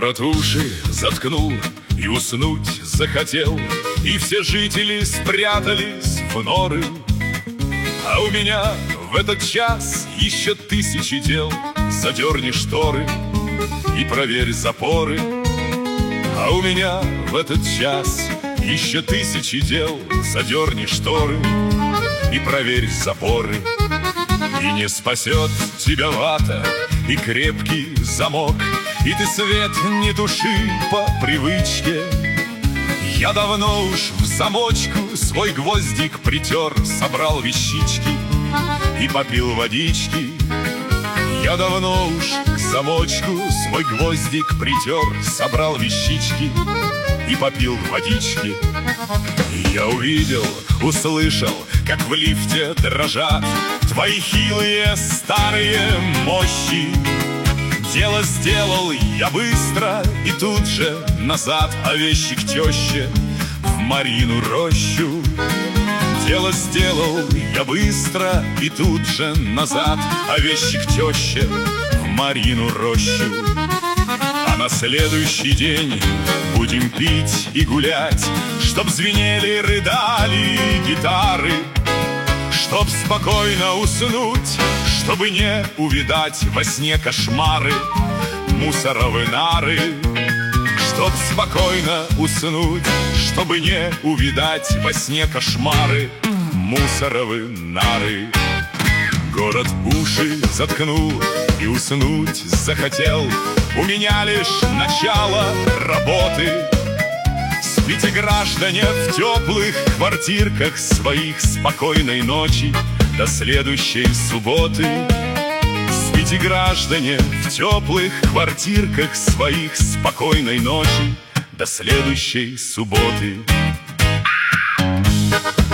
Город уши заткнул и уснуть захотел, и все жители спрятались в норы. А у меня в этот час еще тысячи дел. Задерни шторы и проверь запоры. А у меня в этот час еще тысячи дел. Задерни шторы и проверь запоры. И не спасет тебя вата и крепкий замок, и ты свет не туши по привычке. Я давно уж в замочку свой гвоздик притер, собрал вещички и попил водички. Я давно уж к замочку свой гвоздик притер, собрал вещички и попил водички. И я увидел, услышал, как в лифте дрожат твои хилые старые мощи. Дело сделал я быстро и тут же назад, а вещи к теще в Марину рощу. Дело сделал я быстро и тут же назад, а вещи к теще в Марину рощу. А на следующий день будем пить и гулять, чтоб звенели, рыдали гитары, чтоб спокойно уснуть, чтобы не увидать во сне кошмары мусоровы нары. Чтоб спокойно уснуть, чтобы не увидать во сне кошмары мусоровы нары. Город уши заткнул и уснуть захотел. У меня лишь начало работы. Спите, граждане, в теплых квартирках своих, спокойной ночи до следующей субботы. Спите, граждане, в теплых квартирках своих, спокойной ночи до следующей субботы.